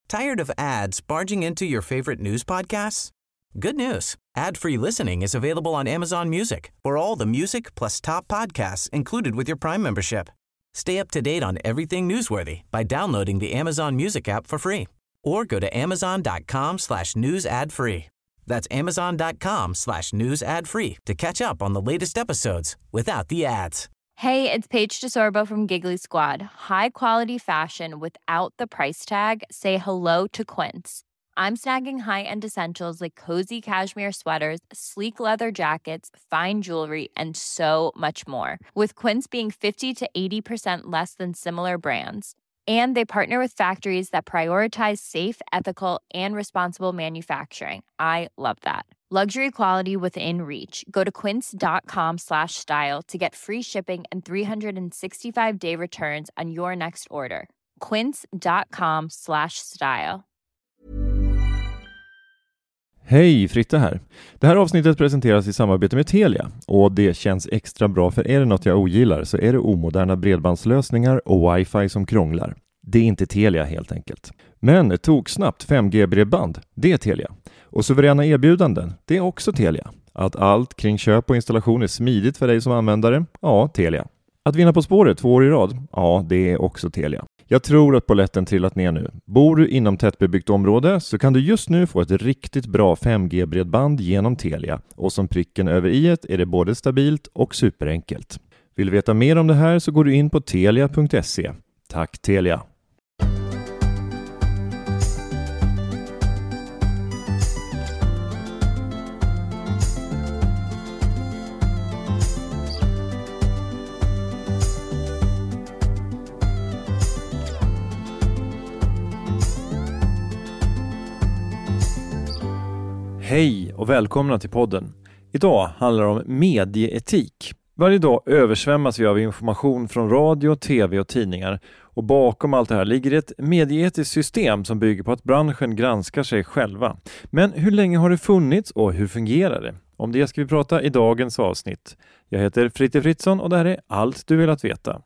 Tired of ads barging into your favorite news podcasts? Good news. Ad-free listening is available on Amazon Music for all the music plus top podcasts included with your Prime membership. Stay up to date on everything newsworthy by downloading the Amazon Music app for free or go to amazon.com/news ad free. That's amazon.com/news ad free to catch up on the latest episodes without the ads. Hey, it's Paige DeSorbo from Giggly Squad. High quality fashion without the price tag. Say hello to Quince. I'm snagging high-end essentials like cozy cashmere sweaters, sleek leather jackets, fine jewelry, and so much more. With Quince being 50 to 80% less than similar brands. And they partner with factories that prioritize safe, ethical, and responsible manufacturing. I love that. Luxury quality within reach. Go to quince.com/style to get free shipping and 365-day returns on your next order. quince.com/style. Hej, Fritte här. Det här avsnittet presenteras i samarbete med Telia och det känns extra bra, för är det något jag ogillar så är det omoderna bredbandslösningar och wifi som krånglar. Det är inte Telia helt enkelt. Men tog snabbt 5G-bredband, det är Telia. Och suveräna erbjudanden, det är också Telia. Att allt kring köp och installation är smidigt för dig som användare, ja, Telia. Att vinna På spåret 2 år i rad, ja, det är också Telia. Jag tror att polletten trillat ner nu. Bor du inom tättbebyggt område så kan du just nu få ett riktigt bra 5G-bredband genom Telia. Och som pricken över i-et är det både stabilt och superenkelt. Vill du veta mer om det här så går du in på telia.se. Tack Telia! Hej och välkomna till podden. Idag handlar det om medieetik. Varje dag översvämmas vi av information från radio, tv och tidningar. Och bakom allt det här ligger ett medieetiskt system som bygger på att branschen granskar sig själva. Men hur länge har det funnits och hur fungerar det? Om det ska vi prata i dagens avsnitt. Jag heter Fritte Fritzson och det här är allt du vill att veta.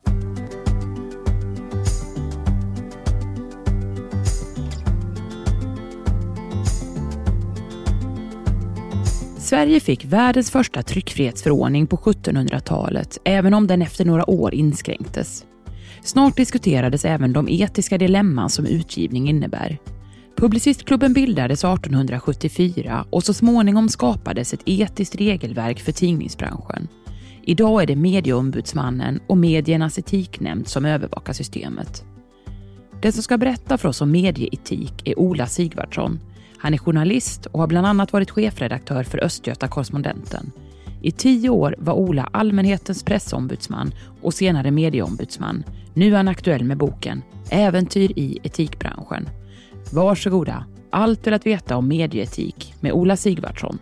Sverige fick världens första tryckfrihetsförordning på 1700-talet, även om den efter några år inskränktes. Snart diskuterades även de etiska dilemman som utgivning innebär. Publicistklubben bildades 1874 och så småningom skapades ett etiskt regelverk för tidningsbranschen. Idag är det medieombudsmannen och mediernas etiknämnd som övervakar systemet. Den som ska berätta för oss om medieetik är Ola Sigvardsson. Han är journalist och har bland annat varit chefredaktör för Östgöta Korrespondenten. I 10 år var Ola allmänhetens pressombudsman och senare medieombudsman. Nu är han aktuell med boken Äventyr i etikbranschen. Varsågoda, allt vill att veta om medieetik med Ola Sigvardsson.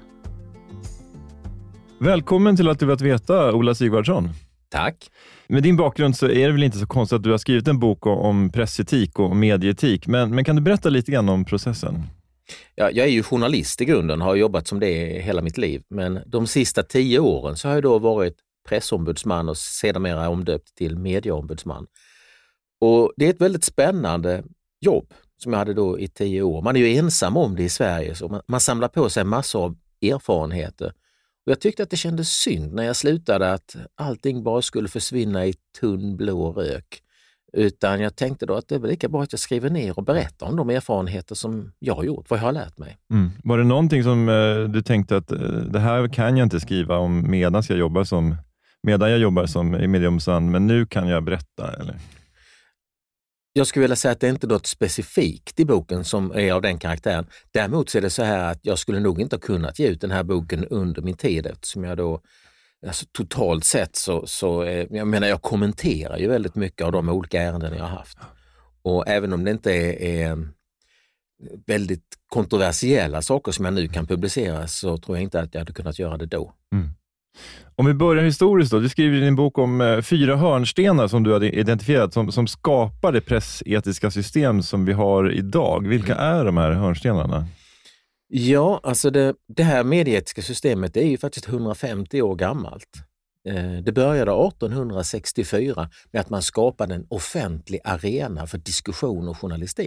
Välkommen till Allt du vill att veta, Ola Sigvardsson. Tack. Med din bakgrund så är det väl inte så konstigt att du har skrivit en bok om pressetik och medieetik. Men kan du berätta lite grann om processen? Ja, jag är ju journalist i grunden, har jobbat som det hela mitt liv. Men de sista 10 åren så har jag då varit pressombudsman och sedermera omdöpt till medieombudsman. Och det är ett väldigt spännande jobb som jag hade då i 10 år. Man är ju ensam om det i Sverige, så man samlar på sig massor av erfarenheter. Och jag tyckte att det kändes synd när jag slutade att allting bara skulle försvinna i tunn blå rök. Utan jag tänkte då att det är väl lika bra att jag skriver ner och berättar om de erfarenheter som jag har gjort, vad jag har lärt mig. Mm. Var det någonting som du tänkte att det här kan jag inte skriva om medan jag jobbar som medieombudsman, men nu kan jag berätta, eller? Jag skulle vilja säga att det är inte något specifikt i boken som är av den karaktären. Däremot så är det så här att jag skulle nog inte ha kunnat ge ut den här boken under min tid, eftersom jag då totalt sett så jag menar, jag kommenterar ju väldigt mycket av de olika ärenden jag har haft. Och även om det inte är väldigt kontroversiella saker som jag nu kan publicera, så tror jag inte att jag hade kunnat göra det då. Mm. Om vi börjar historiskt då. Du skriver i din bok om 4 hörnstenar som du hade identifierat som skapar det pressetiska system som vi har idag. Vilka är de här hörnstenarna? Ja, alltså det här medieetiska systemet är ju faktiskt 150 år gammalt. Det började 1864 med att man skapade en offentlig arena för diskussion och journalistik.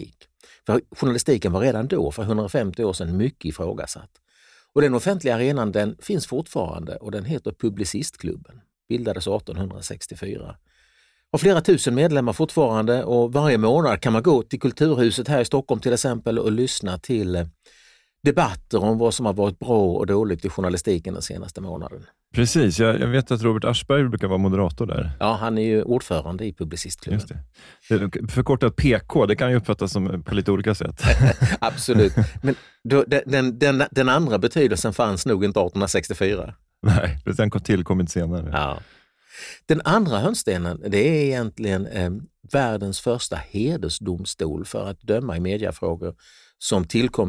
För journalistiken var redan då, för 150 år sedan, mycket ifrågasatt. Och den offentliga arenan, den finns fortfarande och den heter Publicistklubben. Bildades 1864. Har flera tusen medlemmar fortfarande och varje månad kan man gå till Kulturhuset här i Stockholm till exempel och lyssna till debatter om vad som har varit bra och dåligt i journalistiken den senaste månaden. Precis, jag vet att Robert Aschberg brukar vara moderator där. Ja, han är ju ordförande i Publicistklubben. Just det. Förkortat PK, det kan ju uppfattas som på lite olika sätt. Absolut, men då, den andra betydelsen fanns nog inte 1864. Nej, den kom tillkommit senare. Ja. Den andra hörnstenen, det är egentligen världens första hedersdomstol för att döma i mediafrågor som tillkom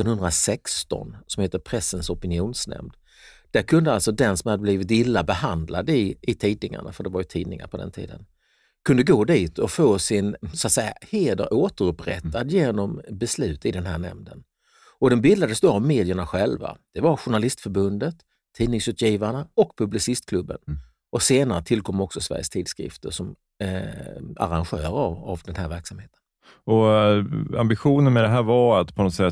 1916, som heter Pressens opinionsnämnd. Där kunde alltså den som hade blivit illa behandlad i tidningarna, för det var ju tidningar på den tiden, kunde gå dit och få sin, så att säga, heder återupprättad genom beslut i den här nämnden. Och den bildades då av medierna själva. Det var Journalistförbundet, Tidningsutgivarna och Publicistklubben. Och senare tillkom också Sveriges tidskrifter som arrangörer av den här verksamheten. Och ambitionen med det här var att på något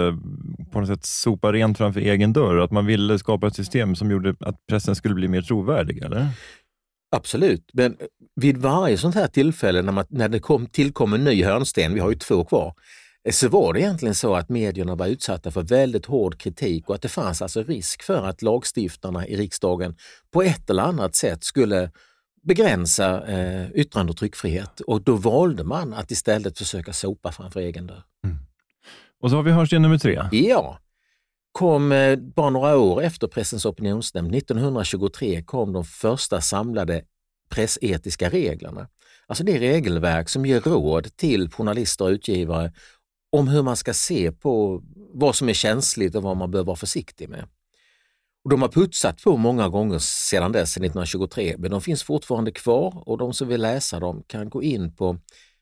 sätt sopa rent framför egen dörr. Att man ville skapa ett system som gjorde att pressen skulle bli mer trovärdig, eller? Absolut, men vid varje sånt här tillfälle när det tillkom en ny hörnsten, vi har ju 2 kvar, så var det egentligen så att medierna var utsatta för väldigt hård kritik och att det fanns alltså risk för att lagstiftarna i riksdagen på ett eller annat sätt skulle begränsa yttrande- och tryckfrihet. Och då valde man att istället försöka sopa framför egen dörr. Och så har vi hörnsten nummer 3. Ja, kom bara några år efter Pressens opinionsnämnd, 1923, kom de första samlade pressetiska reglerna. Alltså det regelverk som ger råd till journalister och utgivare om hur man ska se på vad som är känsligt och vad man bör vara försiktig med. Och de har putsat på många gånger sedan dess, 1923, men de finns fortfarande kvar och de som vill läsa dem kan gå in på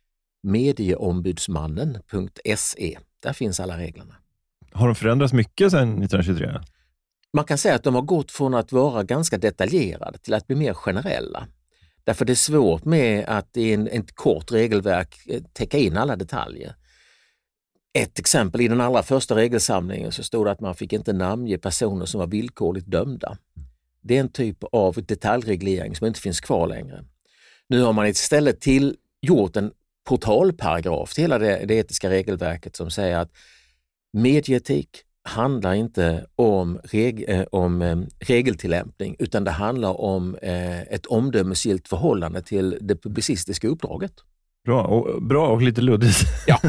medieombudsmannen.se. Där finns alla reglerna. Har de förändrats mycket sedan 1923? Man kan säga att de har gått från att vara ganska detaljerade till att bli mer generella. Därför det är svårt med att i ett kort regelverk täcka in alla detaljer. Ett exempel, i den allra första regelsamlingen så stod det att man fick inte namnge personer som var villkorligt dömda. Det är en typ av detaljreglering som inte finns kvar längre. Nu har man istället gjort en portalparagraf till hela det etiska regelverket som säger att medieetik handlar inte om regeltillämpning utan det handlar om ett omdömesgillt förhållande till det publicistiska uppdraget. Bra och lite luddigt. Ja.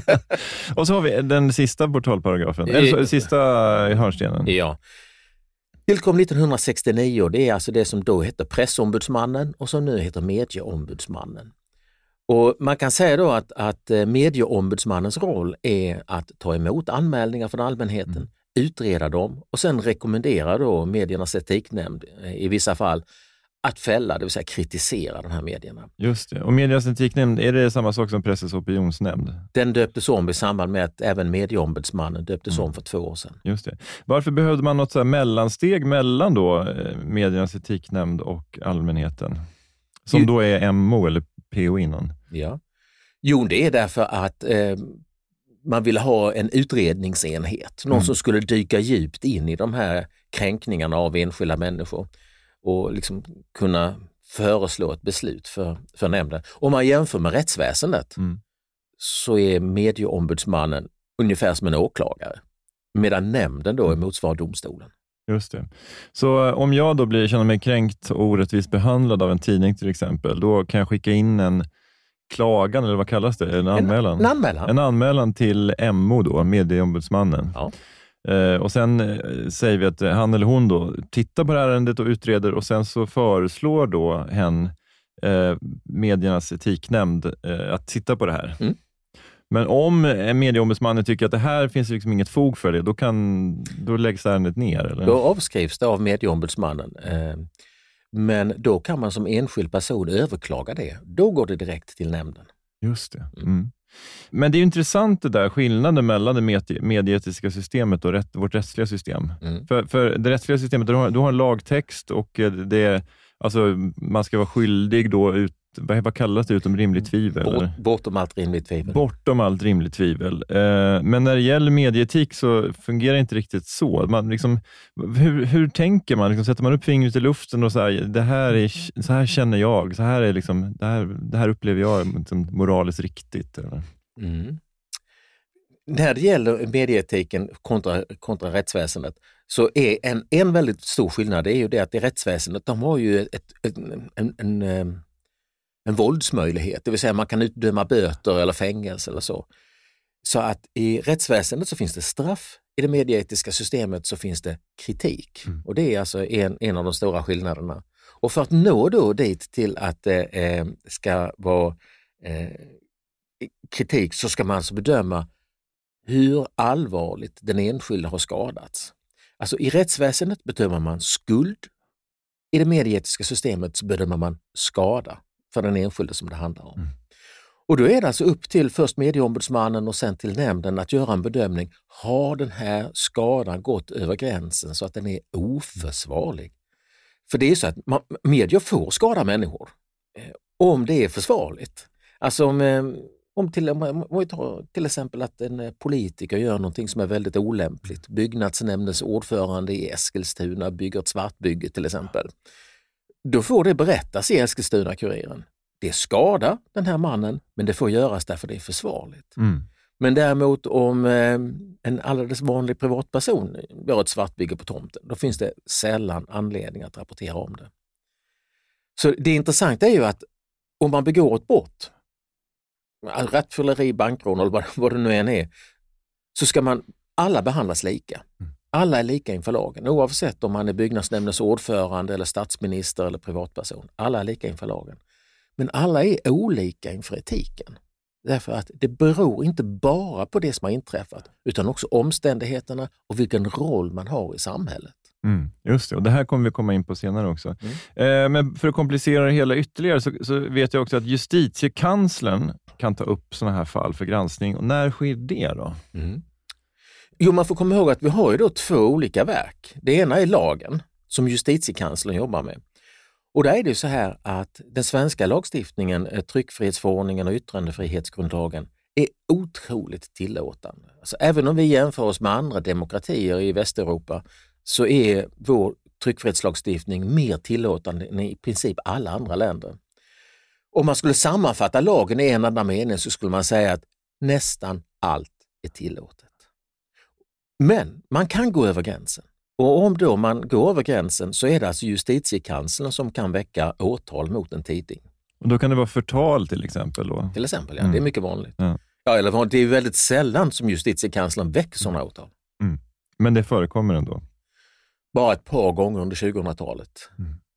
Och så har vi den sista portalparagrafen, eller sista hörnstenen. Ja. Tillkom 1969 och det är alltså det som då heter Pressombudsmannen och som nu heter Medieombudsmannen. Och man kan säga då att Medieombudsmannens roll är att ta emot anmälningar från allmänheten, utreda dem och sen rekommendera då mediernas etiknämnd i vissa fall att fälla, det vill säga kritisera de här medierna. Just det. Och mediernas etiknämnd, är det samma sak som Pressens opinionsnämnd? Den döptes om i samband med att även Medieombudsmannen döptes om för 2 år sedan. Just det. Varför behövde man något så här mellansteg mellan då mediernas etiknämnd och allmänheten? Som då är MO eller PO innan? Ja. Jo, det är därför att man ville ha en utredningsenhet. Någon som skulle dyka djupt in i de här kränkningarna av enskilda människor och liksom kunna föreslå ett beslut för nämnden. Om man jämför med rättsväsendet så är Medieombudsmannen ungefär som en åklagare, medan nämnden då är motsvarar domstolen. Just det. Så om jag då känner mig kränkt och orättvist behandlad av en tidning till exempel, då kan jag skicka in en klagan, eller vad kallas det? En anmälan? En anmälan. En anmälan till MO då, Medieombudsmannen. Ja. Och sen säger vi att han eller hon då tittar på det här ärendet och utreder och sen så föreslår då mediernas etiknämnd att titta på det här. Men om medieombudsmannen tycker att det här finns liksom inget fog för det, då läggs ärendet ner? Eller? Då avskrivs det av medieombudsmannen. Men då kan man som enskild person överklaga det. Då går det direkt till nämnden. Just det. Men det är ju intressant det där skillnaden mellan det medieetiska systemet och vårt rättsliga system. För det rättsliga systemet, du har en lagtext och alltså, man ska vara skyldig då vad kallas det utom rimligt tvivel? Bortom allt rimligt tvivel. Bortom allt rimligt tvivel. Men när det gäller medieetik så fungerar det inte riktigt så. Man liksom, hur tänker man? Liksom, sätter man upp fingret i luften och så här känner jag, så här är liksom, det här upplever jag liksom moraliskt riktigt. Eller? Mm. När det gäller medieetiken kontra rättsväsendet så är en väldigt stor skillnad, det är ju det att i rättsväsendet de har ju en våldsmöjlighet, det vill säga man kan utdöma böter eller fängelse eller så. Så att i rättsväsendet så finns det straff, i det medieetiska systemet så finns det kritik. Och det är alltså en av de stora skillnaderna. Och för att nå då dit till att det ska vara kritik så ska man alltså bedöma hur allvarligt den enskilde har skadats. Alltså i rättsväsendet bedömer man skuld, i det medieetiska systemet så bedömer man skada för den enskilde som det handlar om. Och då är det alltså upp till först medieombudsmannen och sen till nämnden att göra en bedömning. Har den här skadan gått över gränsen så att den är oförsvarlig? För det är så att medier får skada människor om det är försvarligt. Alltså om till exempel att en politiker gör någonting som är väldigt olämpligt. Byggnadsnämndens ordförande i Eskilstuna bygger ett svartbygge till exempel. Då får det berättas i Eskilstuna-Kuriren. Det skadar den här mannen, men det får göras därför det är försvarligt. Men däremot om en alldeles vanlig privatperson gör ett svartbygge på tomten, då finns det sällan anledning att rapportera om det. Så det intressanta är ju att om man begår ett brott, rattfylleri, bankrån eller vad det nu än är, så ska alla behandlas lika. Alla är lika inför lagen, oavsett om man är byggnadsnämndens ordförande eller statsminister eller privatperson. Alla är lika inför lagen. Men alla är olika inför etiken. Därför att det beror inte bara på det som har inträffat utan också omständigheterna och vilken roll man har i samhället. Just det, och det här kommer vi komma in på senare också. Men för att komplicera det hela ytterligare så vet jag också att justitiekanslern kan ta upp sådana här fall för granskning. Och när sker det då? Jo, man får komma ihåg att vi har ju då 2 olika verk. Det ena är lagen som justitiekanslern jobbar med. Och där är det så här att den svenska lagstiftningen, tryckfrihetsförordningen och yttrandefrihetsgrundlagen är otroligt tillåtande. Alltså, även om vi jämför oss med andra demokratier i Västeuropa så är vår tryckfrihetslagstiftning mer tillåtande än i princip alla andra länder. Om man skulle sammanfatta lagen i en enda mening så skulle man säga att nästan allt är tillåtet. Men man kan gå över gränsen. Och om då man går över gränsen så är det alltså justitiekanslern som kan väcka åtal mot en tidning. Och då kan det vara förtal till exempel då? Till exempel, ja. Det är mycket vanligt. Eller det är väldigt sällan som justitiekanslern väcker sådana åtal. Men det förekommer ändå? Bara ett par gånger under 2000-talet.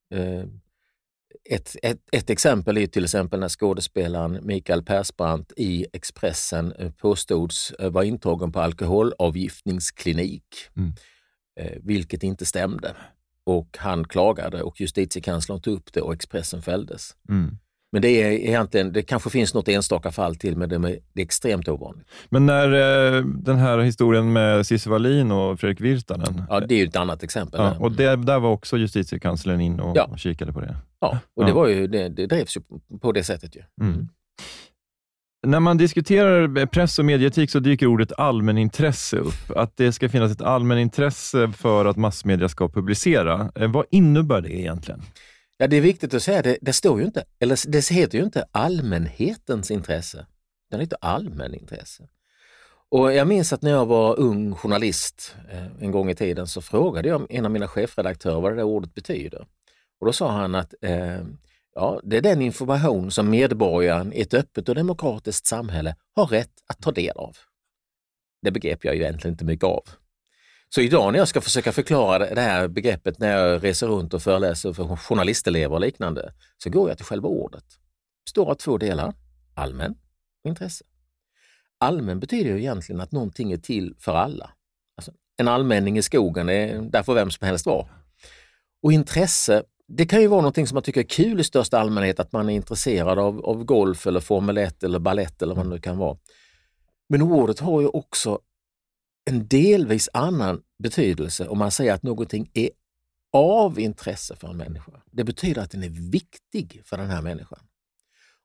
Ett exempel är till exempel när skådespelaren Mikael Persbrandt i Expressen påstods vara intagen på alkoholavgiftningsklinik. Vilket inte stämde. Och han klagade och justitiekanslern tog upp det och Expressen fälldes. Men det är egentligen, det kanske finns något enstaka fall till, men det är extremt ovanligt. Men när den här historien med Cissi Wallin och Fredrik Virtanen. Ja, det är ju ett annat exempel. Ja, och där var också justitiekanslern in och kikade på det. Ja, och det var ju, det drevs ju på det sättet ju. När man diskuterar press- och medieetik så dyker ordet allmänintresse upp. Att det ska finnas ett allmänintresse för att massmedia ska publicera. Vad innebär det egentligen? Ja, det är viktigt att säga. Det står ju inte, eller det heter ju inte allmänhetens intresse. Det är inte allmänintresse. Och jag minns att när jag var ung journalist en gång i tiden så frågade jag en av mina chefredaktörer vad det där ordet betyder. Och då sa han att det är den information som medborgaren i ett öppet och demokratiskt samhälle har rätt att ta del av. Det begrep jag ju egentligen inte mycket av. Så idag när jag ska försöka förklara det här begreppet när jag reser runt och föreläser för journalistelever och liknande så går jag till själva ordet. Det består av 2 delar, allmän och intresse. Allmän betyder ju egentligen att någonting är till för alla. Alltså, en allmänning i skogen, där får vem som helst vara. Och intresse, det kan ju vara någonting som man tycker är kul i största allmänhet, att man är intresserad av golf eller Formel 1 eller ballett eller vad det nu kan vara. Men ordet har ju också en delvis annan betydelse om man säger att någonting är av intresse för en människa. Det betyder att den är viktig för den här människan.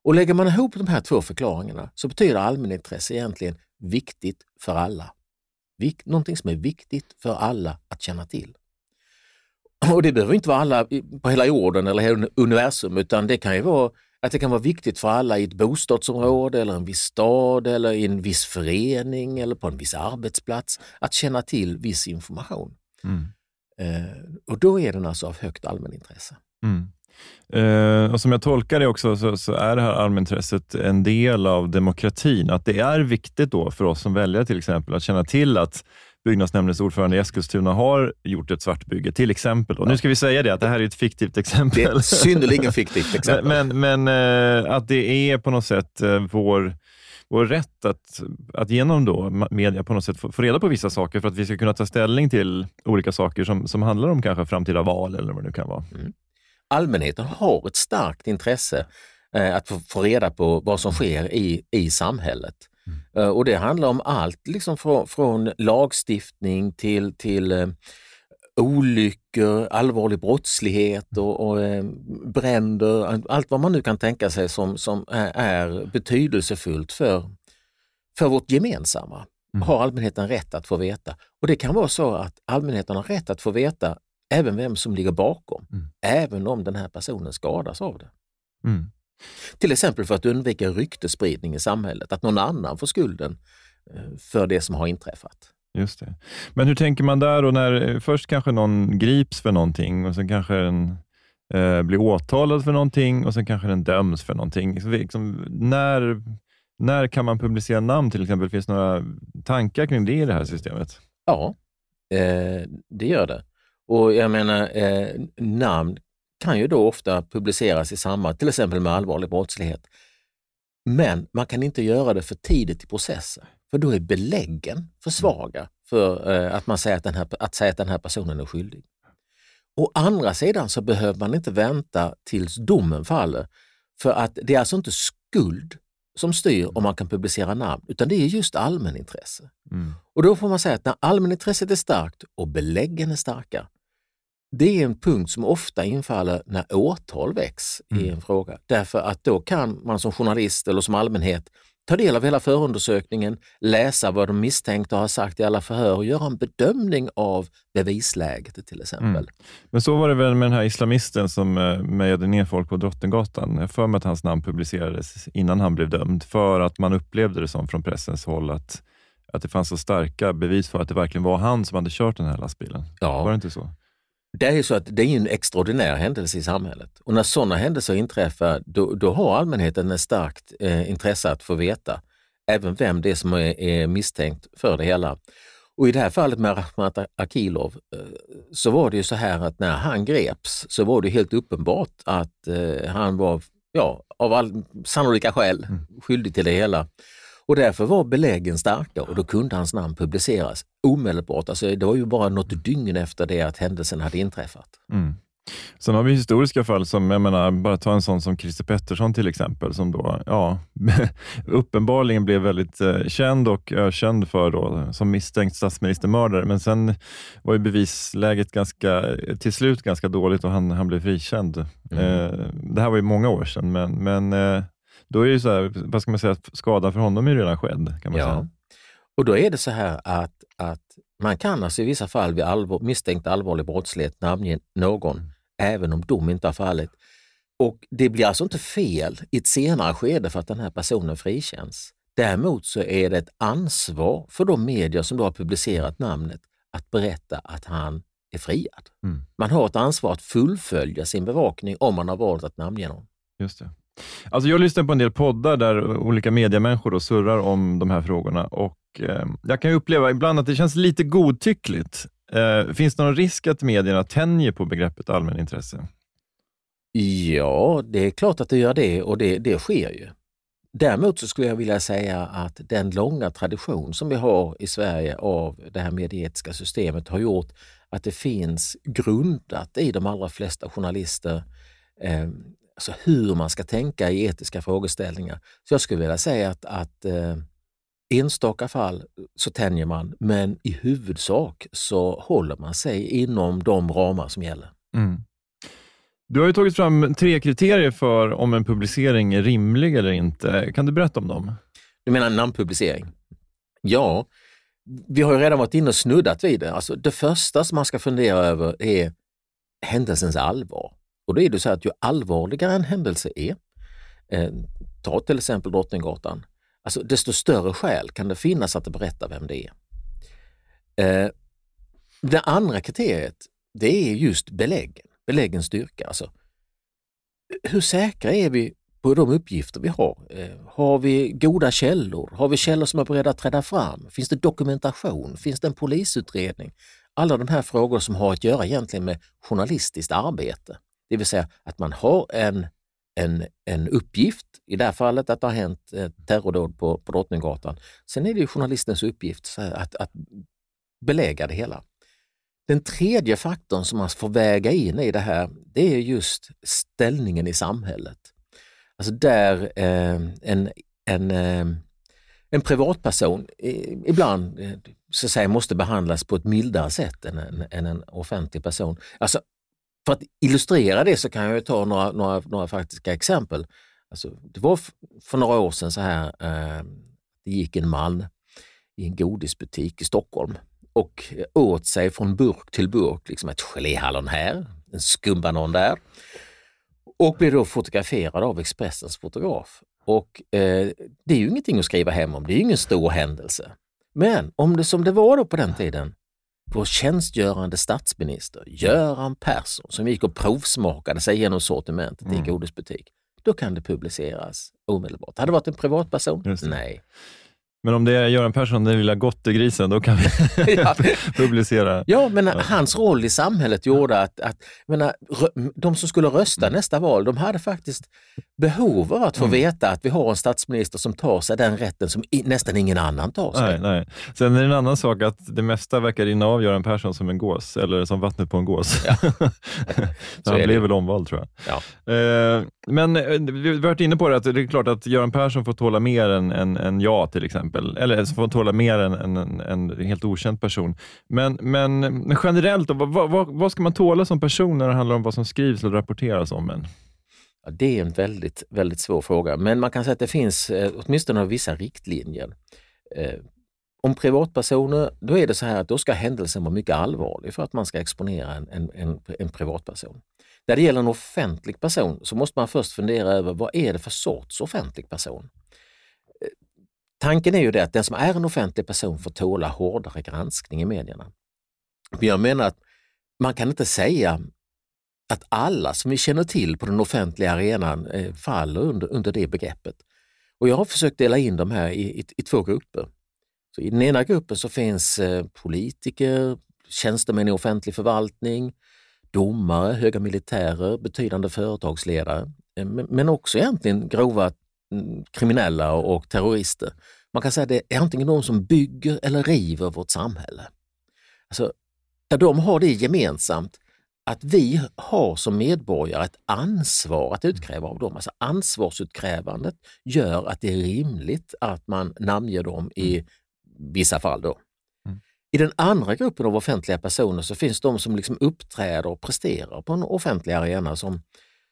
Och lägger man ihop de här två förklaringarna så betyder allmänintresse egentligen viktigt för alla. Någonting som är viktigt för alla att känna till. Och det behöver inte vara alla på hela jorden eller hela universum, utan det kan ju vara att det kan vara viktigt för alla i ett bostadsområde eller en viss stad eller i en viss förening eller på en viss arbetsplats att känna till viss information. Och då är den alltså av högt allmänintresse. Och som jag tolkar det också så är det här allmänintresset en del av demokratin. Att det är viktigt då för oss som väljare till exempel att känna till att byggnadsnämndens ordförande i Eskilstuna har gjort ett svartbygge till exempel. Och nu ska vi säga det att det här är ett fiktivt exempel. Det är ett synnerligen fiktivt exempel. Men att det är på något sätt vår rätt att genom då media på något sätt få reda på vissa saker för att vi ska kunna ta ställning till olika saker som handlar om kanske framtida val eller vad det nu kan vara. Allmänheten har ett starkt intresse att få reda på vad som sker i samhället. Och det handlar om allt liksom från lagstiftning till olyckor, allvarlig brottslighet och bränder, allt vad man nu kan tänka sig som är betydelsefullt för vårt gemensamma. Har allmänheten rätt att få veta. Och det kan vara så att allmänheten har rätt att få veta även vem som ligger bakom, även om den här personen skadas av det. Till exempel för att undvika ryktespridning i samhället, att någon annan får skulden för det som har inträffat. Just det. Men hur tänker man där då när först kanske någon grips för någonting och sen kanske den blir åtalad för någonting och sen kanske den döms för någonting. Så liksom, när kan man publicera namn till exempel? Finns det några tankar kring det i det här systemet? Ja, det gör det. Och jag menar, namn kan ju då ofta publiceras i samband till exempel med allvarlig brottslighet. Men man kan inte göra det för tidigt i processen. För då är beläggen för svaga för att man säger att den här personen är skyldig. Å andra sidan så behöver man inte vänta tills domen faller. För att det är alltså inte skuld som styr om man kan publicera namn, utan det är just allmänintresse. Och då får man säga att när allmänintresset är starkt och beläggen är starka, det är en punkt som ofta infaller när åtal väcks i en fråga. Därför att då kan man som journalist eller som allmänhet ta del av hela förundersökningen, läsa vad de misstänkta har sagt i alla förhör och göra en bedömning av bevisläget till exempel. Men så var det väl med den här islamisten som mejade ner folk på Drottninggatan. Jag för mig att hans namn publicerades innan han blev dömd för att man upplevde det som från pressens håll att det fanns så starka bevis för att det verkligen var han som hade kört den här lastbilen. Ja. Var det inte så? Det är ju så att det är en extraordinär händelse i samhället. Och när sådana händelser inträffar, då har allmänheten ett starkt intresse att få veta även vem det är som är misstänkt för det hela. Och i det här fallet med Rakhmat Akilov så var det ju så här att när han greps så var det helt uppenbart att han var av sannolika skäl skyldig till det hela. Och därför var beläggen starka och då kunde hans namn publiceras omedelbart. Alltså det var ju bara något dygn efter det att händelsen hade inträffat. Sen har vi historiska fall som, jag menar, bara ta en sån som Christer Pettersson till exempel, som då, uppenbarligen blev väldigt känd och ökänd för då, som misstänkt statsministermördare. Men sen var ju bevisläget till slut ganska dåligt och han blev frikänd. Det här var ju många år sedan, men då är det ju så här, vad ska man säga, skadan för honom är ju redan skedd, kan man säga. Och då är det så här att man kan alltså i vissa fall vid misstänkt allvarlig brottslighet namnge någon, även om dom inte har fallit. Och det blir alltså inte fel i ett senare skede för att den här personen frikänns. Däremot så är det ett ansvar för de medier som då har publicerat namnet att berätta att han är friad. Man har ett ansvar att fullfölja sin bevakning om man har valt att namnge någon. Just det. Alltså jag lyssnar på en del poddar där olika mediamänniskor då surrar om de här frågorna och jag kan ju uppleva ibland att det känns lite godtyckligt. Finns det någon risk att medierna tänjer på begreppet allmänintresse? Ja, det är klart att det gör det och det sker ju. Däremot så skulle jag vilja säga att den långa tradition som vi har i Sverige av det här medietiska systemet har gjort att det finns grundat i de allra flesta journalister alltså hur man ska tänka i etiska frågeställningar. Så jag skulle vilja säga att enstaka fall så tänjer man, men i huvudsak så håller man sig inom de ramar som gäller. Du har ju tagit fram 3 kriterier för om en publicering är rimlig eller inte. Kan du berätta om dem? Du menar namnpublicering? Ja, vi har ju redan varit inne och snuddat vid det. Alltså, det första som man ska fundera över är händelsens allvar. Och då är det så att ju allvarligare en händelse är, ta till exempel Drottninggatan, alltså desto större skäl kan det finnas att berätta vem det är. Det andra kriteriet, det är just beläggens styrka. Alltså, hur säkra är vi på de uppgifter vi har? Har vi goda källor? Har vi källor som är beredda att träda fram? Finns det dokumentation? Finns det en polisutredning? Alla de här frågor som har att göra egentligen med journalistiskt arbete. Det vill säga att man har en uppgift, i det här fallet att det har hänt terrordåd på Drottninggatan. Sen är det ju journalistens uppgift att belägga det hela. Den tredje faktorn som man får väga in i det här, det är just ställningen i samhället. Alltså där en privatperson ibland så att säga, måste behandlas på ett mildare sätt än en offentlig person. Alltså, för att illustrera det så kan jag ta några faktiska exempel. Alltså, det var för några år sedan så här, det gick en man i en godisbutik i Stockholm och åt sig från burk till burk, liksom ett geléhallon här, en skumbanan där, och blev då fotograferad av Expressens fotograf. Och det är ju ingenting att skriva hem om, det är ju ingen stor händelse. Men om det som det var då på den tiden, vår tjänstgörande statsminister Göran Persson som gick och provsmakade sig genom sortimentet i en godisbutik, då kan det publiceras omedelbart. Hade det varit en privatperson? Nej. Men om det är Göran Persson, den lilla gottegrisen, då kan vi publicera. Ja, men hans roll i samhället gjorde att de som skulle rösta nästa val, de hade faktiskt behov av att få veta att vi har en statsminister som tar sig den rätten som nästan ingen annan tar sig. Nej. Sen är det en annan sak att det mesta verkar rinna av Göran Persson som en gås, eller som vattnet på en gås. Ja. Så han blev väl omvald, tror jag. Ja. Men vi har varit inne på det, att det är klart att Göran Persson får tåla mer än jag till exempel. Eller får tåla mer än en helt okänd person. Men generellt då, vad ska man tåla som person när det handlar om vad som skrivs eller rapporteras om en? Ja, det är en väldigt, väldigt svår fråga. Men man kan säga att det finns åtminstone vissa riktlinjer. Om privatpersoner, då är det så här att då ska händelsen vara mycket allvarlig för att man ska exponera en privatperson. När det gäller en offentlig person så måste man först fundera över vad är det för sorts offentlig person. Tanken är ju det att den som är en offentlig person får tåla hårdare granskning i medierna. Men jag menar att man kan inte säga att alla som vi känner till på den offentliga arenan faller under det begreppet. Och jag har försökt dela in de här i 2 grupper. Så i den ena gruppen så finns politiker, tjänstemän i offentlig förvaltning, domare, höga militärer, betydande företagsledare, men också egentligen grova kriminella och terrorister. Man kan säga att det är antingen de som bygger eller river vårt samhälle. Alltså, där de har det gemensamt att vi har som medborgare ett ansvar att utkräva av dem. Alltså ansvarsutkrävandet gör att det är rimligt att man namnger dem i vissa fall då. I den andra gruppen av offentliga personer så finns de som liksom uppträder och presterar på en offentlig arena som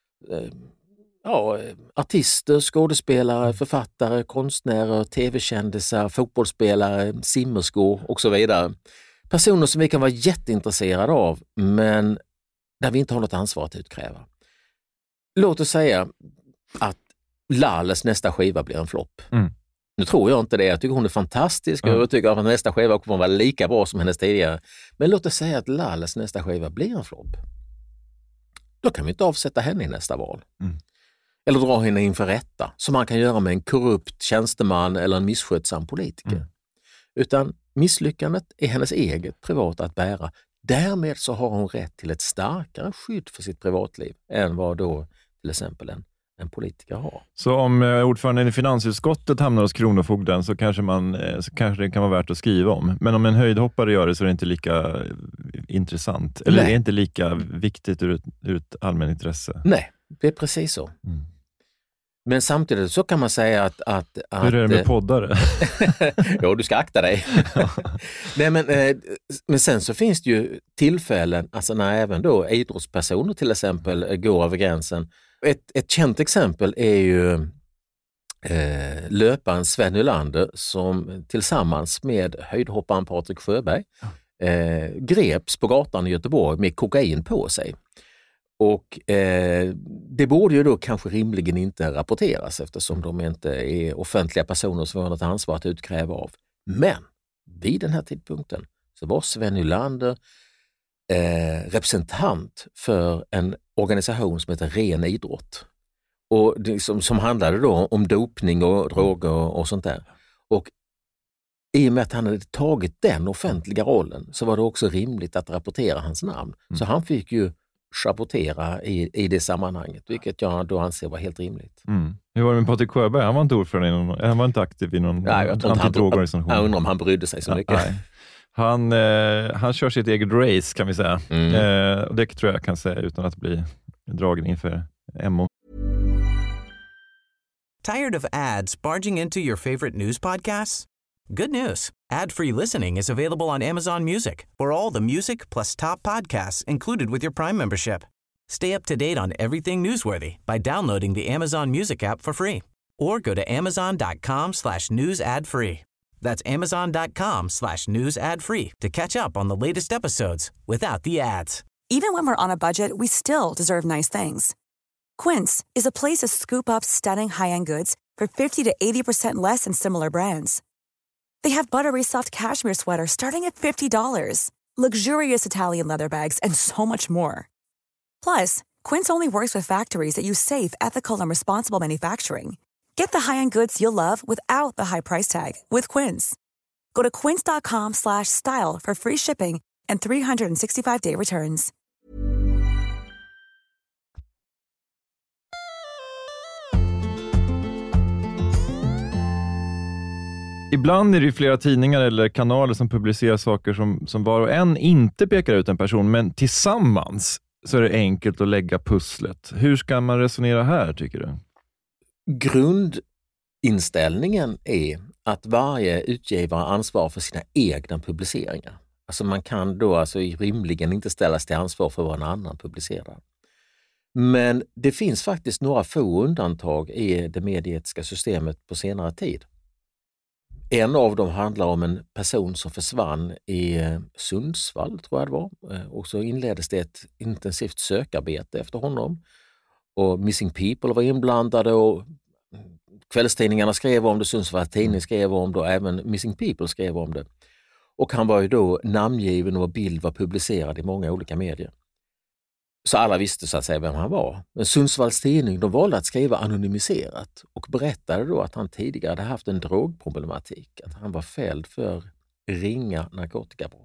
artister, skådespelare, författare, konstnärer, tv-kändisar, fotbollsspelare, simmerskor och så vidare. Personer som vi kan vara jätteintresserade av men där vi inte har något ansvar att utkräva. Låt oss säga att Lalles nästa skiva blir en flopp. Nu tror jag inte det. Jag tycker hon är fantastisk och jag tycker att nästa skiva kommer vara lika bra som hennes tidigare. Men låt oss säga att Lalles nästa skiva blir en flopp. Då kan vi inte avsätta henne i nästa val. Eller dra henne inför rätta, som man kan göra med en korrupt tjänsteman eller en misskötsam politiker. Utan misslyckandet är hennes eget privata att bära. Därmed så har hon rätt till ett starkare skydd för sitt privatliv än vad då till exempel en politiker har. Så om ordföranden i finansutskottet hamnar hos kronofogden så kanske det kan vara värt att skriva om. Men om en höjdhoppare gör det så är det inte lika intressant. Eller det är inte lika viktigt ur ett allmänintresse. Nej, det är precis så. Men samtidigt så kan man säga att hur är det med poddare? Ja, du ska akta dig. Nej, men sen så finns det ju tillfällen, alltså när även då idrottspersoner till exempel går över gränsen. Ett känt exempel är ju löparen Sven Nylander som tillsammans med höjdhopparen Patrik Sjöberg greps på gatan i Göteborg med kokain på sig. Och det borde ju då kanske rimligen inte rapporteras eftersom de inte är offentliga personer som har något ansvar att utkräva av. Men vid den här tidpunkten så var Sven Nylander representant för en organisation som heter Ren Idrott. Och som handlade då om dopning och droger och sånt där. Och i och med att han hade tagit den offentliga rollen så var det också rimligt att rapportera hans namn. Så han fick ju rapportera i det sammanhanget, vilket jag då anser var helt rimligt. Hur var det med Patrik Sjöberg? Han var inte ordförande, han var inte aktiv i någon antidrogorganisation. Jag undrar om han brydde sig så mycket. Nej. Han kör sitt eget race kan vi säga. Och det tror jag kan säga utan att bli dragen inför MO. Tired of ads barging into your favorite news podcasts? Good news. Ad-free listening is available on Amazon Music for all the music plus top podcasts included with your Prime membership. Stay up to date on everything newsworthy by downloading the Amazon Music app for free or go to amazon.com/news ad free. That's amazon.com/news ad free to catch up on the latest episodes without the ads. Even when we're on a budget, we still deserve nice things. Quince is a place to scoop up stunning high-end goods for 50 to 80% less than similar brands. They have buttery soft cashmere sweaters starting at $50, luxurious Italian leather bags, and so much more. Plus, Quince only works with factories that use safe, ethical, and responsible manufacturing. Get the high-end goods you'll love without the high price tag with Quince. Go to quince.com/style for free shipping and 365-day returns. Ibland är det ju flera tidningar eller kanaler som publicerar saker som var och en inte pekar ut en person, men tillsammans så är det enkelt att lägga pusslet. Hur ska man resonera här, tycker du? Grundinställningen är att varje utgivare ansvarar för sina egna publiceringar. Alltså man kan då alltså rimligen inte ställas till ansvar för vad en annan publicerar. Men det finns faktiskt några få undantag i det medietiska systemet på senare tid. En av dem handlar om en person som försvann i Sundsvall, tror jag det var. Och så inleddes det ett intensivt sökarbete efter honom. Och Missing People var inblandade och kvällstidningarna skrev om det, Sundsvall tidning skrev om det och även Missing People skrev om det. Och han var ju då namngiven och bild var publicerad i många olika medier. Så alla visste så att säga vem han var. Men Sundsvalls tidning de valde att skriva anonymiserat och berättade då att han tidigare hade haft en drogproblematik. Att han var fälld för ringa narkotikabrott.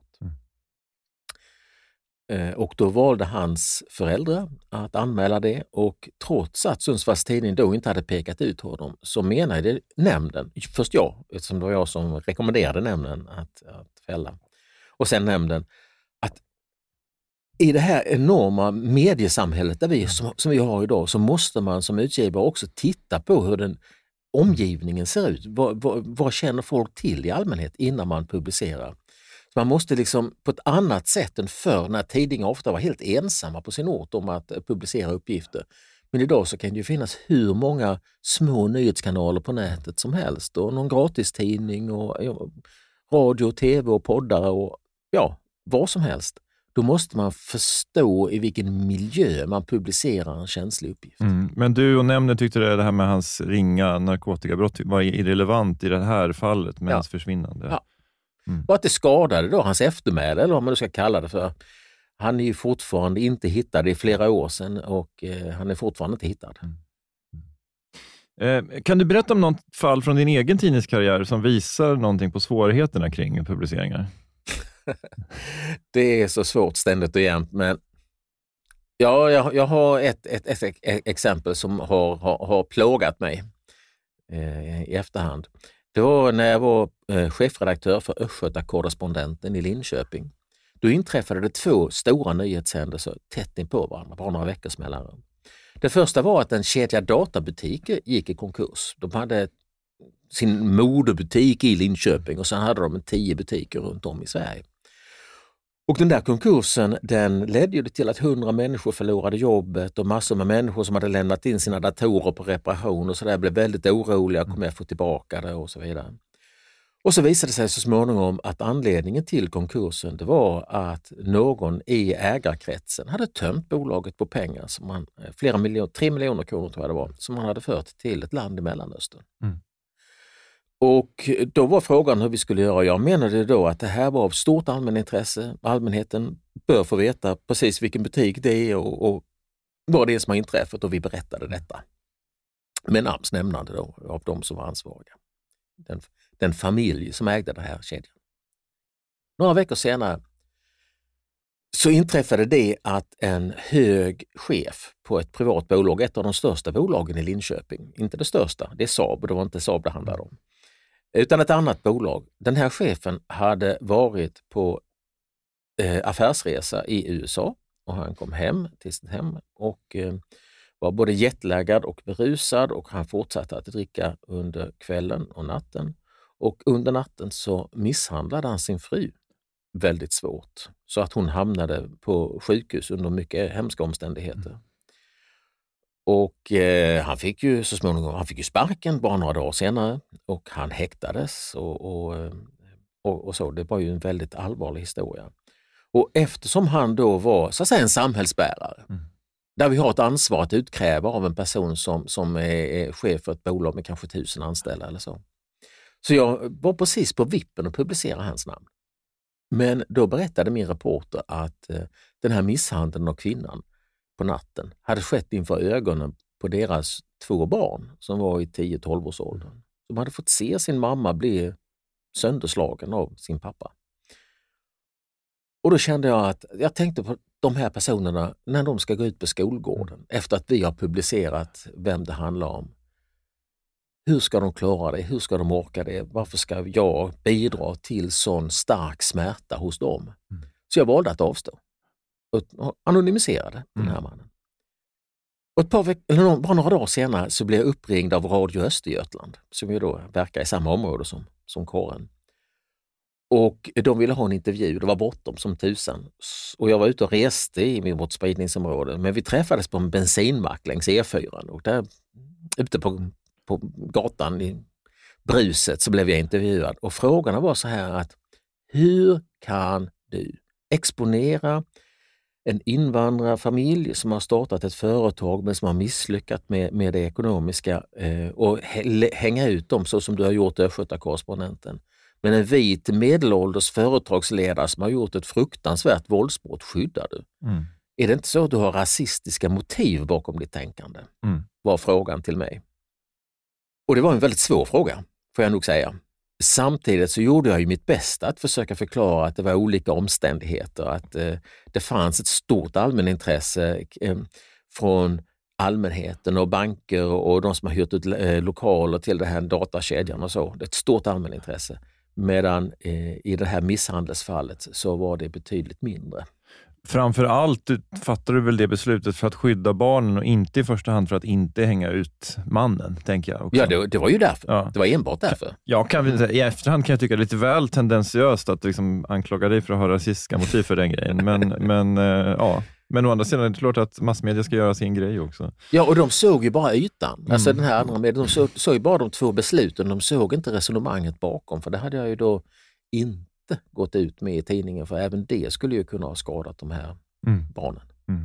Och då valde hans föräldrar att anmäla det och trots att Sundsvalls tidning då inte hade pekat ut honom så menade nämnden, först jag, eftersom det var jag som rekommenderade nämnden att fälla, och sen nämnden, att i det här enorma mediesamhället där som vi har idag så måste man som utgivare också titta på hur den omgivningen ser ut. Vad känner folk till i allmänhet innan man publicerar? Så man måste liksom på ett annat sätt än förr när tidningar ofta var helt ensamma på sin ort om att publicera uppgifter. Men idag så kan det ju finnas hur många små nyhetskanaler på nätet som helst och någon gratistidning och radio, tv och poddar och ja, vad som helst. Då måste man förstå i vilken miljö man publicerar en känslig uppgift. Men du och nämnden tyckte det här med hans ringa narkotikabrott var irrelevant i det här fallet med hans försvinnande. Ja. Och att det skadade då hans eftermäle, eller vad man ska kalla det för. Han är ju fortfarande inte hittad i flera år sedan och han är fortfarande inte hittad. Kan du berätta om något fall från din egen tidningskarriär som visar någonting på svårigheterna kring publiceringar? Det är så svårt ständigt och jämt, men ja, jag har ett exempel som har plågat mig i efterhand. Det var när jag var chefredaktör för Östgöta-korrespondenten i Linköping. Då inträffade det 2 stora nyhetshändelser tätt in på varandra, bara några veckors mellanrum. Det första var att en kedja databutiker gick i konkurs. De hade sin moderbutik i Linköping och sen hade de 10 butiker runt om i Sverige. Och den där konkursen, den ledde ju till att 100 människor förlorade jobbet och massor med människor som hade lämnat in sina datorer på reparation och så där blev väldigt oroliga, kommer jag få tillbaka det och så vidare. Och så visade det sig så småningom att anledningen till konkursen det var att någon i ägarkretsen hade tömt bolaget på pengar, som man, 3 miljoner kronor tror jag det var, som man hade fört till ett land i Mellanöstern. Mm. Och då var frågan hur vi skulle göra. Jag menade då att det här var av stort allmänintresse. Allmänheten bör få veta precis vilken butik det är och vad det är som har inträffat, och vi berättade detta. Med namnsnämnande då av de som var ansvariga. Den familj som ägde den här kedjan. Några veckor senare så inträffade det att en hög chef på ett privat bolag, ett av de största bolagen i Linköping, inte det största, det är Saab, det var inte Saab det handlade om, utan ett annat bolag. Den här chefen hade varit på affärsresa i USA och han kom hem till sitt hem och var både jetlaggad och berusad, och han fortsatte att dricka under kvällen och natten. Och under natten så misshandlade han sin fru väldigt svårt, så att hon hamnade på sjukhus under mycket hemska omständigheter. Och han fick ju så småningom sparken bara några dagar senare, och han häktades och så. Det var ju en väldigt allvarlig historia. Och eftersom han då var så att säga en samhällsbärare, där vi har ett ansvar att utkräva av en person som är chef för ett bolag med kanske 1000 anställda eller så. Så jag var precis på vippen att publicera hans namn. Men då berättade min reporter att den här misshandeln av kvinnan på natten hade skett inför ögonen på deras 2 barn som var i 10-12 års ålder. De hade fått se sin mamma bli sönderslagen av sin pappa. Och då kände jag att jag tänkte på de här personerna när de ska gå ut på skolgården efter att vi har publicerat vem det handlar om. Hur ska de klara det? Hur ska de orka det? Varför ska jag bidra till sån stark smärta hos dem? Så jag valde att avstå och anonymiserade den här mannen. Och bara några dagar senare så blev jag uppringd av Radio Östergötland, som ju då verkar i samma område som kåren. Och de ville ha en intervju, det var bråttom som tusan. Och jag var ute och reste i vårt spridningsområde, men vi träffades på en bensinmack längs E4 och där ute på gatan i bruset så blev jag intervjuad. Och frågorna var så här att hur kan du exponera en invandrarfamilj som har startat ett företag men som har misslyckats med det ekonomiska och hänga ut dem så som du har gjort Östgöta-korrespondenten. Men en vit medelålders företagsledare som har gjort ett fruktansvärt våldsbrott skyddar du. Är det inte så att du har rasistiska motiv bakom ditt tänkande? Var frågan till mig. Och det var en väldigt svår fråga, får jag nog säga. Samtidigt så gjorde jag ju mitt bästa att försöka förklara att det var olika omständigheter, att det fanns ett stort allmänintresse från allmänheten och banker och de som har hyrt ut lokaler till den här datakedjan och så. Det är ett stort allmänintresse. Medan i det här misshandelsfallet så var det betydligt mindre. Framförallt fattar du väl det beslutet för att skydda barnen och inte i första hand för att inte hänga ut mannen, tänker jag också. Ja, det var ju därför. Ja. Det var enbart därför. I efterhand kan jag tycka det är lite väl tendensiöst att liksom anklaga dig för att ha rasistiska motiv för den grejen. Men å andra sidan är det klart att massmedia ska göra sin grej också. Ja, och de såg ju bara ytan. Alltså den här andra medien, de såg ju bara de 2 besluten. De såg inte resonemanget bakom, för det hade jag ju då inte gått ut med i tidningen, för även det skulle ju kunna ha skadat de här barnen.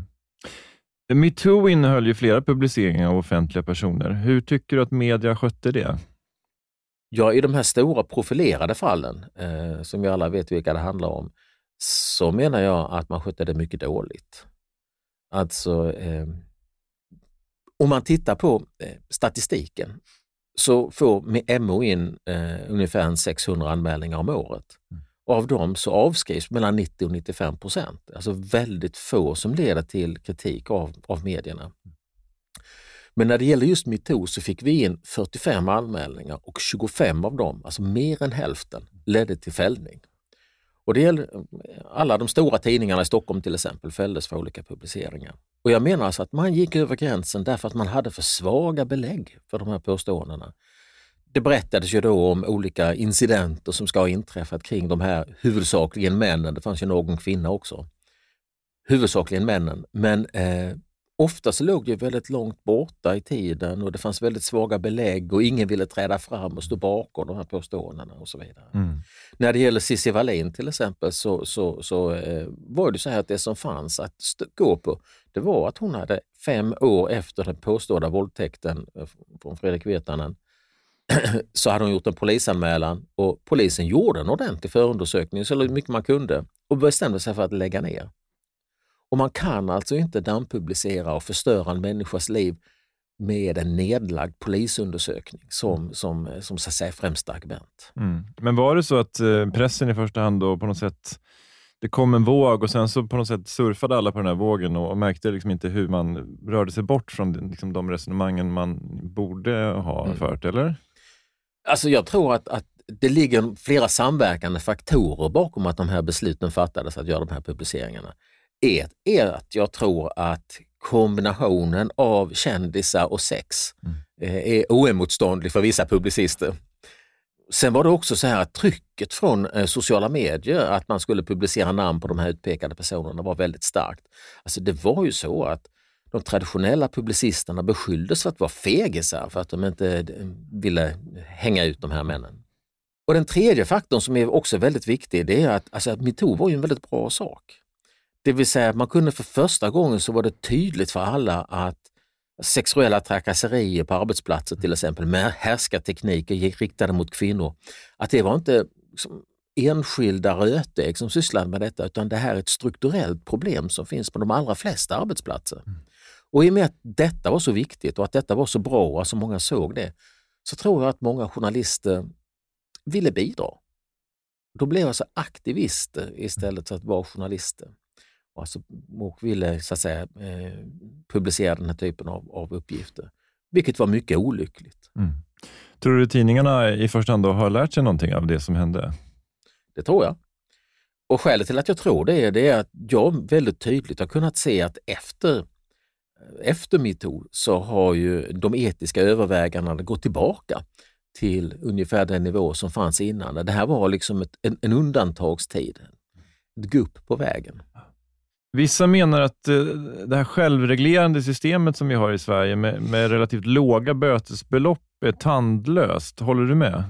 MeToo innehöll ju flera publiceringar av offentliga personer. Hur tycker du att media skötte det? Ja, i de här stora profilerade fallen, som vi alla vet vilka det handlar om, så menar jag att man skötte det mycket dåligt. Alltså, om man tittar på statistiken så får MO in ungefär 600 anmälningar om året. Och av dem så avskrivs mellan 90-95%. Alltså väldigt få som leder till kritik av medierna. Men när det gäller just MeToo så fick vi in 45 anmälningar och 25 av dem, alltså mer än hälften, ledde till fällning. Och det gäller alla de stora tidningarna i Stockholm till exempel fälldes för olika publiceringar. Och jag menar alltså att man gick över gränsen därför att man hade för svaga belägg för de här påståendena. Det berättades ju då om olika incidenter som ska ha inträffat kring de här huvudsakligen männen. Det fanns ju någon kvinna också. Huvudsakligen männen. Men ofta så låg det väldigt långt borta i tiden och det fanns väldigt svaga belägg och ingen ville träda fram och stå bakom de här påståendena och så vidare. När det gäller Cissi Wallin till exempel så var det så här att det som fanns att gå på, det var att hon hade 5 år efter den påstådda våldtäkten från Fredrik Virtanen så hade hon gjort en polisanmälan och polisen gjorde en ordentlig förundersökning så mycket man kunde och bestämde sig för att lägga ner. Och man kan alltså inte dammpublicera och förstöra en människas liv med en nedlagd polisundersökning som så att säga främsta argument. Men var det så att pressen i första hand då på något sätt, det kom en våg och sen så på något sätt surfade alla på den här vågen och märkte liksom inte hur man rörde sig bort från liksom de resonemangen man borde ha fört, eller? Alltså jag tror att det ligger flera samverkande faktorer bakom att de här besluten fattades att göra de här publiceringarna. Är att jag tror att kombinationen av kändisar och sex är oemotståndlig för vissa publicister. Sen var det också så här att trycket från sociala medier att man skulle publicera namn på de här utpekade personerna var väldigt starkt. Alltså det var ju så att de traditionella publicisterna beskylldes för att vara fegisar för att de inte ville hänga ut de här männen. Och den tredje faktorn som är också väldigt viktig, det är att MeToo var ju en väldigt bra sak. Det vill säga att man kunde för första gången så var det tydligt för alla att sexuella trakasserier på arbetsplatser till exempel med härskartekniker riktade mot kvinnor, att det var inte liksom enskilda rötägg som sysslade med detta utan det här är ett strukturellt problem som finns på de allra flesta arbetsplatser. Och i och med att detta var så viktigt och att detta var så bra och så många såg det så tror jag att många journalister ville bidra. De blev alltså aktivister istället för att vara journalister. Och ville så att säga publicera den här typen av uppgifter. Vilket var mycket olyckligt. Tror du tidningarna i första hand då har lärt sig någonting av det som hände? Det tror jag. Och skälet till att jag tror det är att jag väldigt tydligt har kunnat se att efter MeToo så har ju de etiska övervägandena gått tillbaka till ungefär den nivå som fanns innan. Det här var liksom en undantagstid. Ett gupp på vägen. Vissa menar att det här självreglerande systemet som vi har i Sverige med relativt låga bötesbelopp är tandlöst. Håller du med?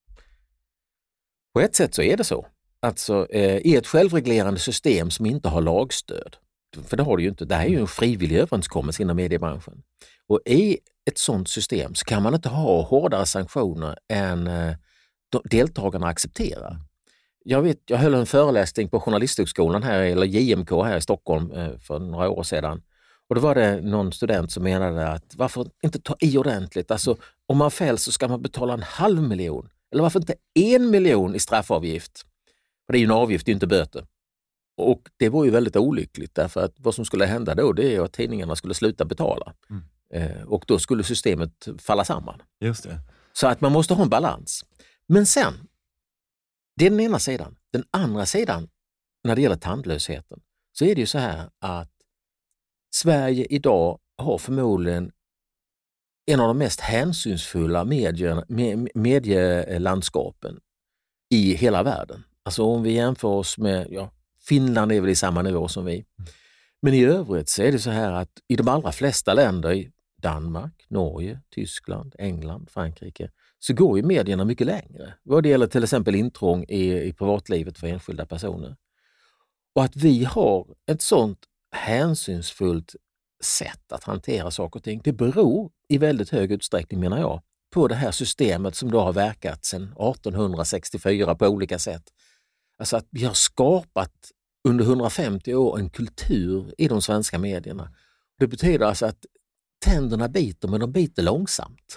På ett sätt så är det så. Alltså i ett självreglerande system som inte har lagstöd. För det har det ju inte. Det här är ju en frivillig överenskommelse inom mediebranschen. Och i ett sådant system så kan man inte ha hårdare sanktioner än deltagarna accepterar. Jag höll en föreläsning på Journalisthögskolan här, eller JMK här i Stockholm för några år sedan. Och då var det någon student som menade att varför inte ta i ordentligt? Alltså om man fälls så ska man betala 500 000. Eller varför inte 1 miljon i straffavgift? För det är ju en avgift, inte böter. Och det var ju väldigt olyckligt därför att vad som skulle hända då det är att tidningarna skulle sluta betala. Och då skulle systemet falla samman. Just det. Så att man måste ha en balans. Men sen, det är den ena sidan. Den andra sidan, när det gäller tandlösheten, så är det ju så här att Sverige idag har förmodligen en av de mest hänsynsfulla medielandskapen i hela världen. Alltså om vi jämför oss med, Finland är väl i samma nivå som vi. Men i övrigt så är det så här att i de allra flesta länder, i Danmark, Norge, Tyskland, England, Frankrike, så går ju medierna mycket längre. Vad det gäller till exempel intrång i privatlivet för enskilda personer. Och att vi har ett sånt hänsynsfullt sätt att hantera saker och ting, det beror i väldigt hög utsträckning, menar jag, på det här systemet som då har verkat sedan 1864 på olika sätt. Alltså att vi har skapat under 150 år en kultur i de svenska medierna. Det betyder alltså att tänderna biter, men de biter långsamt.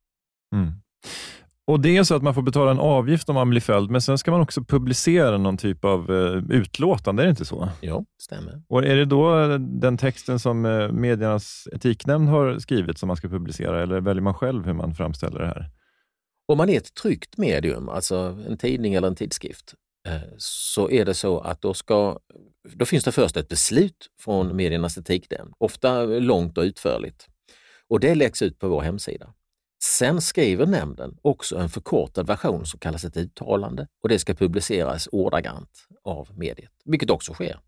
Och det är så att man får betala en avgift om man blir fälld, men sen ska man också publicera någon typ av utlåtande, är det inte så? Ja, stämmer. Och är det då den texten som mediernas etiknämnd har skrivit som man ska publicera, eller väljer man själv hur man framställer det här? Om man är ett tryckt medium, alltså en tidning eller en tidskrift, så är det så att då finns det först ett beslut från Mediernas etiknämnd, ofta långt och utförligt. Och det läggs ut på vår hemsida. Sen skriver nämnden också en förkortad version som kallas ett uttalande och det ska publiceras ordagrant av mediet, vilket också sker.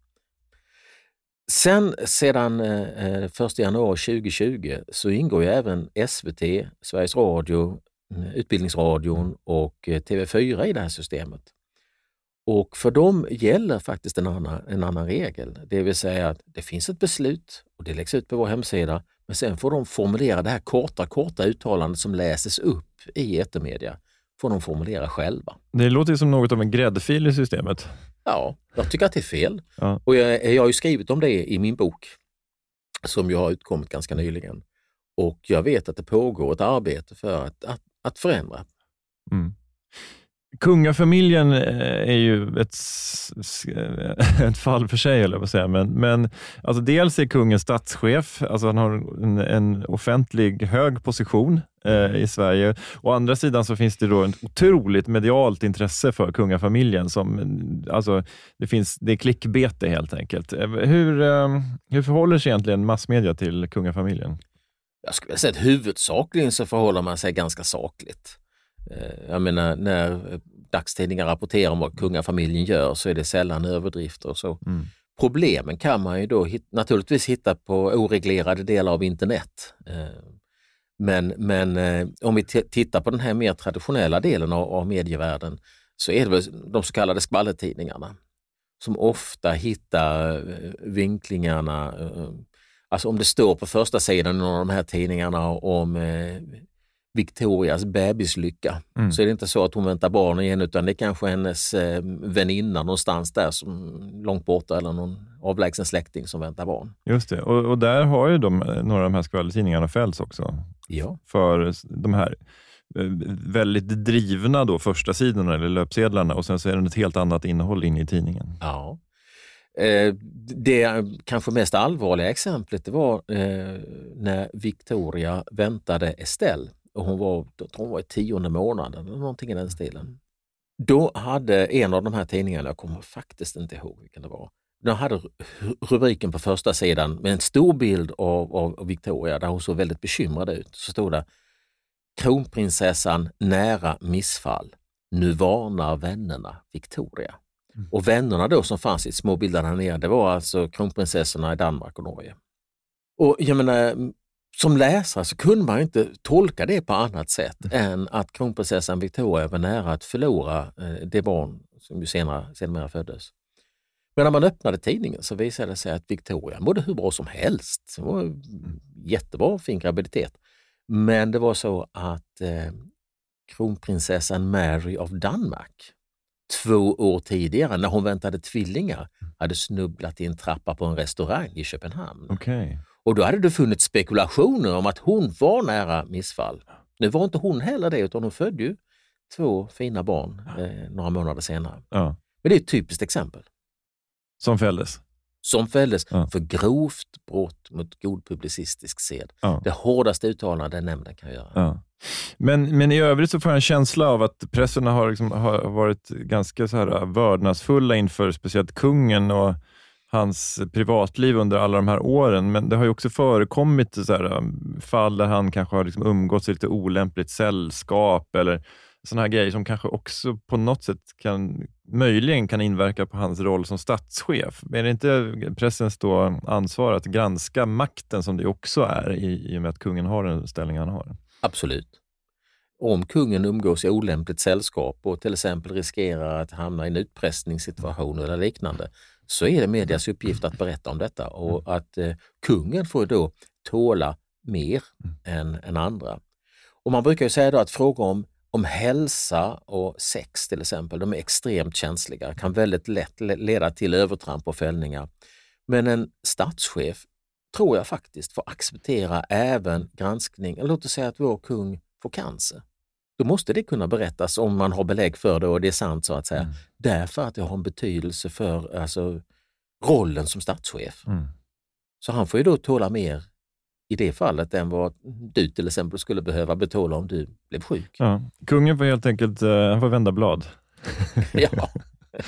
Sedan 1 januari 2020 så ingår ju även SVT, Sveriges Radio, Utbildningsradion och TV4 i det här systemet. Och för dem gäller faktiskt en annan regel. Det vill säga att det finns ett beslut och det läggs ut på vår hemsida, men sen får de formulera det här korta uttalandet som läses upp i etermedia, får de formulera själva. Det låter som något av en gräddfil i systemet. Ja, jag tycker att det är fel. Ja. Och jag har ju skrivit om det i min bok som jag har utkommit ganska nyligen. Och jag vet att det pågår ett arbete för att förändra. Mm. Kungafamiljen är ju ett fall för sig, eller vad säger. Men alltså dels är kungen statschef, alltså han har en offentlig hög position i Sverige. Å andra sidan så finns det då ett otroligt medialt intresse för kungafamiljen alltså det är klickbete helt enkelt. Hur förhåller sig egentligen massmedia till kungafamiljen? Jag skulle säga att huvudsakligen så förhåller man sig ganska sakligt. Jag menar, när dagstidningar rapporterar om vad kungafamiljen gör så är det sällan överdrifter och så. Mm. Problemen kan man ju då naturligtvis hitta på oreglerade delar av internet. Men om vi tittar på den här mer traditionella delen av medievärlden så är det väl de så kallade skvallertidningarna som ofta hittar vinklingarna. Alltså om det står på första sidan i några av de här tidningarna om Victorias bebislycka, så är det inte så att hon väntar barn igen, utan det är kanske hennes väninna någonstans där som långt borta eller någon avlägsen släkting som väntar barn. Just det, och där har ju några av de här skvallertidningarna fälls också. Ja. För de här väldigt drivna då första sidorna eller löpsedlarna, och sen så är det ett helt annat innehåll in i tidningen. Ja. Det kanske mest allvarliga exemplet det var när Victoria väntade Estelle och hon var i 10:e månaden eller någonting i den stilen. Då hade en av de här tidningarna, jag kommer faktiskt inte ihåg vilken det var, de hade rubriken på första sidan med en stor bild av Victoria där hon såg väldigt bekymrad ut. Så stod det: kronprinsessan nära missfall. Nu varnar vännerna Victoria. Och vännerna då som fanns i små bilder där nere, det var alltså kronprinsessorna i Danmark och Norge. Och jag menar, som läsare så kunde man inte tolka det på annat sätt än att kronprinsessan Victoria var nära att förlora det barn som ju senare föddes. Men när man öppnade tidningen så visade det sig att Victoria mådde hur bra som helst. Det var jättebra, fin graviditet. Men det var så att kronprinsessan Mary av Danmark 2 år tidigare, när hon väntade tvillingar, hade snubblat i en trappa på en restaurang i Köpenhamn. Okay. Och då hade det funnits spekulationer om att hon var nära missfall. Nu var inte hon heller det, utan hon födde ju 2 fina barn några månader senare. Ja. Men det är ett typiskt exempel. Som fälldes för grovt brott mot god publicistisk sed. Ja. Det hårdaste uttalande nämnden kan göra. Ja. Men i övrigt så får jag en känsla av att pressen har varit ganska så här vördnadsfulla inför speciellt kungen och hans privatliv under alla de här åren. Men det har ju också förekommit så här fall där han kanske har umgåtts i lite olämpligt sällskap eller såna här grejer som kanske också på något sätt möjligen kan inverka på hans roll som statschef. Men är det inte pressens då ansvar att granska makten som det också är i och med att kungen har den ställning han har? Absolut. Om kungen umgås i olämpligt sällskap och till exempel riskerar att hamna i en utpressningssituation eller liknande, så är det medias uppgift att berätta om detta, och att kungen får då tåla mer än andra. Och man brukar ju säga då att frågor om hälsa och sex till exempel, de är extremt känsliga, kan väldigt lätt leda till övertramp och fällningar. Men en statschef tror jag faktiskt får acceptera även granskning. Låt oss säga att vår kung får cancer. Då måste det kunna berättas om man har belägg för det och det är sant så att säga. Därför att det har en betydelse för rollen som statschef. Så han får ju då tåla mer i det fallet än vad du till exempel skulle behöva betala om du blev sjuk. Ja. Kungen får helt enkelt han får vända blad. Ja.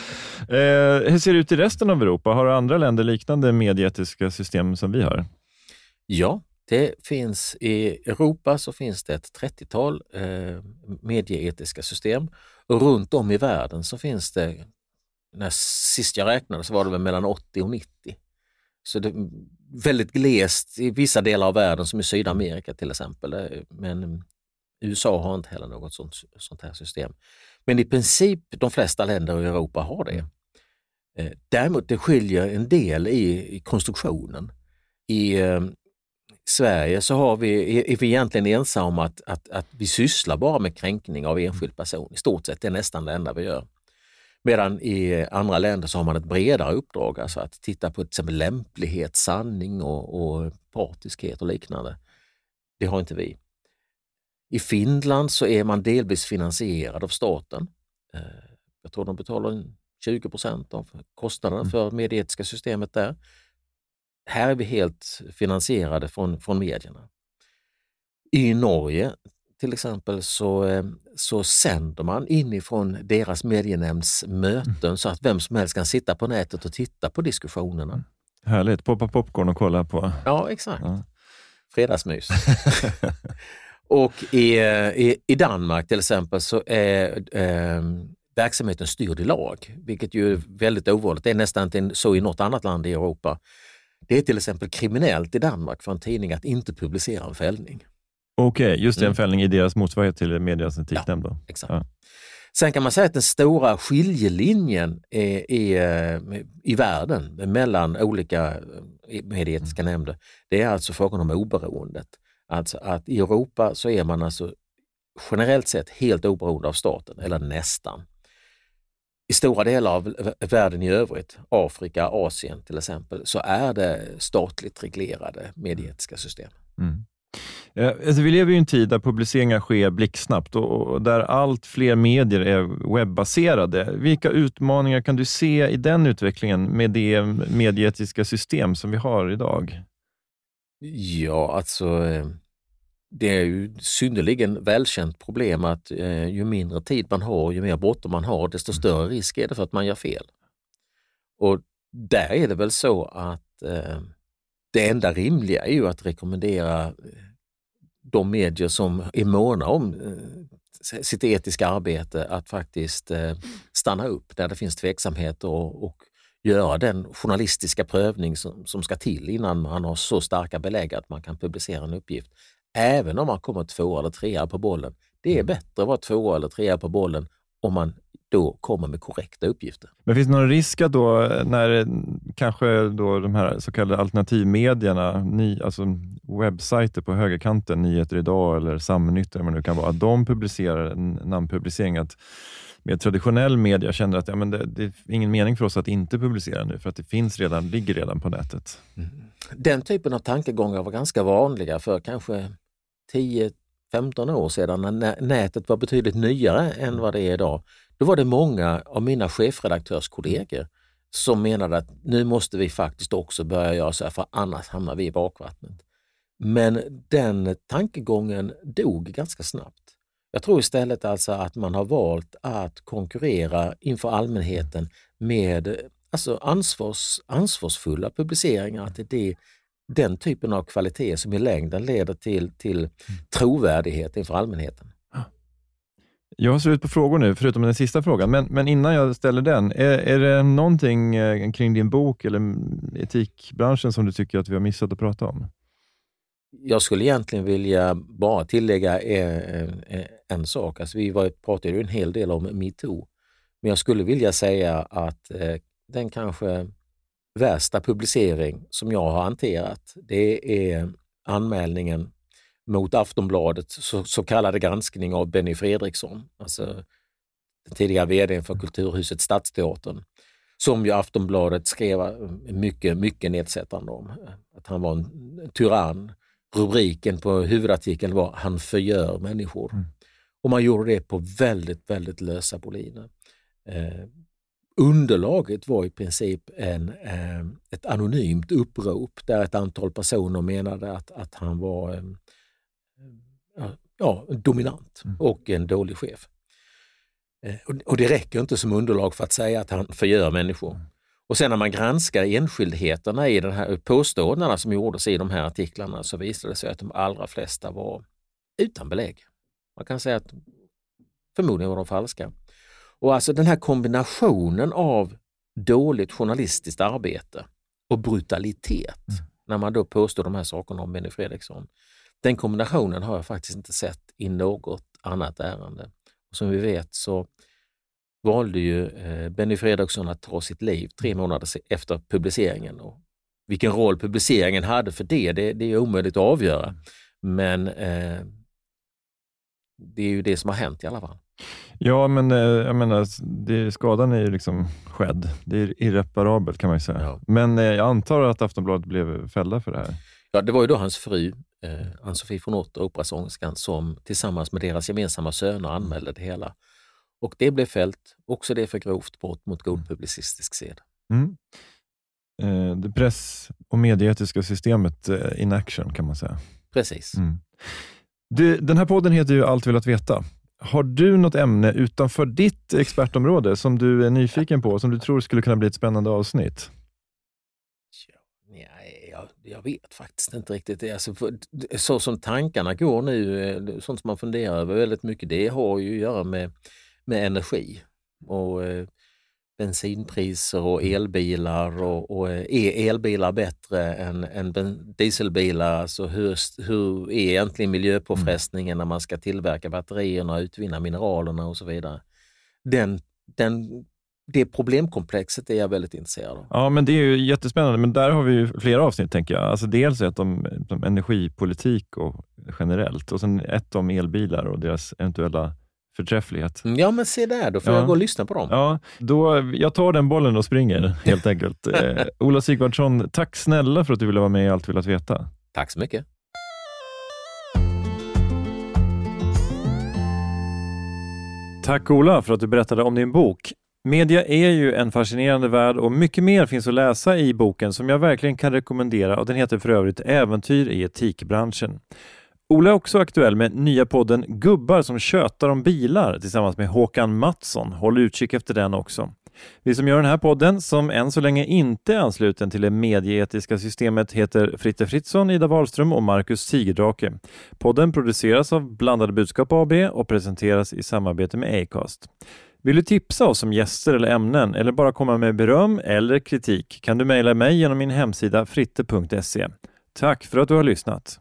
Hur ser det ut i resten av Europa? Har andra länder liknande medieetiska system som vi har? Ja, det finns i Europa så finns det ett 30-tal medieetiska system och runt om i världen så finns det, när sist jag räknade så var det väl mellan 80 och 90. Så det är väldigt glest i vissa delar av världen som i Sydamerika till exempel, men USA har inte heller något sånt här system. Men i princip de flesta länder i Europa har det. Däremot det skiljer en del i konstruktionen. I Sverige så är vi egentligen ensamma om att vi sysslar bara med kränkning av enskild person. I stort sett det är nästan det enda vi gör. Medan i andra länder så har man ett bredare uppdrag, alltså att titta på till exempel lämplighet, sanning och partiskhet och liknande. Det har inte vi. I Finland så är man delvis finansierad av staten. Jag tror de betalar 20% av kostnaderna för medieetiska systemet där. Här är vi helt finansierade från medierna. I Norge till exempel så sänder man inifrån deras medienämnds möten så att vem som helst kan sitta på nätet och titta på diskussionerna. Härligt, poppa popcorn och kolla på. Ja, exakt. Ja. Fredagsmys. Och i Danmark till exempel så är verksamheten styrd i lag, vilket ju är väldigt ovanligt. Det är nästan inte så i något annat land i Europa. Det är till exempel kriminellt i Danmark för en tidning att inte publicera en fällning. Okej, just det, en fällning i deras motsvarighet till medias etiknämnd. Ja, exakt. Ja. Sen kan man säga att den stora skiljelinjen i världen mellan olika medieetiska nämnder, det är alltså frågan om oberoendet. Alltså att i Europa så är man alltså generellt sett helt oberoende av staten, eller nästan. I stora delar av världen i övrigt, Afrika, Asien till exempel, så är det statligt reglerade medieetiska system. Alltså vi lever ju i en tid där publiceringar sker blixtsnabbt och där allt fler medier är webbaserade. Vilka utmaningar kan du se i den utvecklingen med det medieetiska system som vi har idag? Ja, alltså det är ju synnerligen välkänt problem att ju mindre tid man har, ju mer bråttom man har, desto större risk är det för att man gör fel. Och där är det väl så att det enda rimliga är ju att rekommendera de medier som är måna om sitt etiska arbete att faktiskt stanna upp där det finns tveksamheter och göra den journalistiska prövning som ska till innan man har så starka belägg att man kan publicera en uppgift. Även om man kommer 2 eller 3 på bollen. Det är bättre att vara 2 eller 3 på bollen om man då kommer med korrekta uppgifter. Men finns det någon risk att då när kanske då de här så kallade alternativmedierna, alltså webbsajter på högerkanten, Nyheter idag eller Samnytt eller vad det nu kan vara, att de publicerar en namnpublicering, att med traditionell media känner att det är ingen mening för oss att inte publicera nu för att det ligger redan på nätet. Den typen av tankegångar var ganska vanliga för kanske 10-15 år sedan när nätet var betydligt nyare än vad det är idag. Då var det många av mina chefredaktörskollegor som menade att nu måste vi faktiskt också börja göra så här för annars hamnar vi i bakvattnet. Men den tankegången dog ganska snabbt. Jag tror istället alltså att man har valt att konkurrera inför allmänheten med alltså ansvarsfulla publiceringar, att det är den typen av kvalitet som i längden leder till trovärdighet inför allmänheten. Jag har slut på frågor nu, förutom den sista frågan. Men innan jag ställer den, är det någonting kring din bok eller etikbranschen som du tycker att vi har missat att prata om? Jag skulle egentligen vilja bara tillägga en sak. Alltså vi pratade ju en hel del om MeToo. Men jag skulle vilja säga att den kanske värsta publicering som jag har hanterat, det är anmälningen mot Aftonbladets så kallade granskning av Benny Fredriksson, alltså den tidigare vdn för Kulturhuset Stadsteatern, som ju Aftonbladet skrev mycket, mycket nedsättande om. Att han var en tyrann. Rubriken på huvudartikeln var "Han förgör människor". Och man gjorde det på väldigt, väldigt lösa boliner. Underlaget var i princip ett anonymt upprop där ett antal personer menade att han var dominant och en dålig chef. Och det räcker inte som underlag för att säga att han förgör människor. Och sen när man granskar enskildheterna i den här påståendena som gjordes i de här artiklarna, så visade det sig att de allra flesta var utan belägg. Man kan säga att förmodligen var de falska. Och alltså den här kombinationen av dåligt journalistiskt arbete och brutalitet, när man då påstår de här sakerna om Benny Fredriksson, den kombinationen har jag faktiskt inte sett i något annat ärende. Och som vi vet så valde ju Benny Fredriksson att ta sitt liv 3 månader efter publiceringen. Och vilken roll publiceringen hade för det är omöjligt att avgöra. Men det är ju det som har hänt i alla fall. Ja, men jag menar, skadan är ju liksom skedd. Det är irreparabelt kan man ju säga. Ja. Men jag antar att Aftonbladet blev fällda för det här. Ja, det var ju då hans fru, Ann-Sofie von Otter, operasångerskan, som tillsammans med deras gemensamma söner anmälde det hela. Och det blev fällt, också det för grovt brott mot god publicistisk sed. Det press- och medieetiska systemet in action kan man säga. Precis. Den här podden heter ju Allt vill att veta. Har du något ämne utanför ditt expertområde som du är nyfiken på, som du tror skulle kunna bli ett spännande avsnitt? Jag vet faktiskt inte riktigt. Alltså, så som tankarna går nu, sånt som man funderar över väldigt mycket, det har ju att göra med energi och bensinpriser och elbilar och är elbilar bättre än dieselbilar? Alltså hur är egentligen miljöpåfrestningen när man ska tillverka batterierna och utvinna mineralerna och så vidare? Det problemkomplexet är jag väldigt intresserad av. Ja, men det är ju jättespännande. Men där har vi ju flera avsnitt, tänker jag. Alltså dels ett om energipolitik och generellt. Och sen ett om elbilar och deras eventuella förträfflighet. Ja, men se där. Då får jag gå och lyssna på dem. Ja, jag tar den bollen och springer, helt enkelt. Ola Sigvardsson, tack snälla för att du ville vara med i Allt vill att veta. Tack så mycket. Tack Ola för att du berättade om din bok. Media är ju en fascinerande värld och mycket mer finns att läsa i boken som jag verkligen kan rekommendera, och den heter för övrigt Äventyr i etikbranschen. Ola är också aktuell med nya podden Gubbar som tjötar om bilar tillsammans med Håkan Mattsson. Håll utkik efter den också. Vi som gör den här podden, som än så länge inte är ansluten till det medieetiska systemet, heter Fritte Fritzson, Ida Wahlström och Marcus Sigerdrake. Podden produceras av Blandade Budskap AB och presenteras i samarbete med Acast. Vill du tipsa oss om gäster eller ämnen eller bara komma med beröm eller kritik kan du mejla mig genom min hemsida fritte.se. Tack för att du har lyssnat.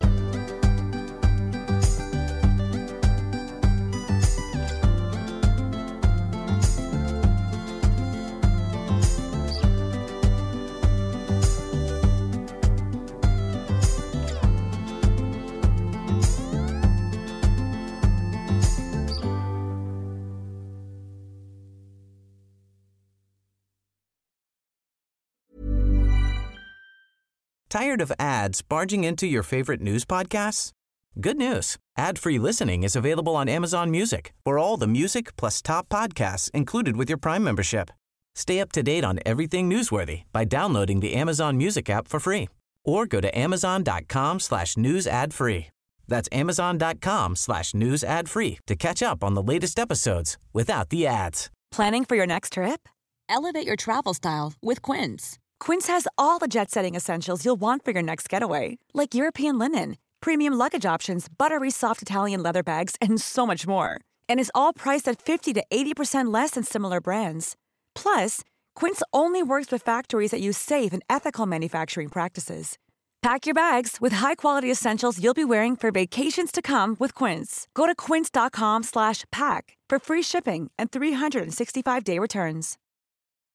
Tired of ads barging into your favorite news podcasts? Good news. Ad-free listening is available on Amazon Music for all the music plus top podcasts included with your Prime membership. Stay up to date on everything newsworthy by downloading the Amazon Music app for free or go to amazon.com/news ad free. That's amazon.com/news ad free to catch up on the latest episodes without the ads. Planning for your next trip? Elevate your travel style with Quince. Quince has all the jet-setting essentials you'll want for your next getaway, like European linen, premium luggage options, buttery soft Italian leather bags, and so much more. And is all priced at 50 to 80% less than similar brands. Plus, Quince only works with factories that use safe and ethical manufacturing practices. Pack your bags with high-quality essentials you'll be wearing for vacations to come with Quince. Go to quince.com/pack for free shipping and 365-day returns.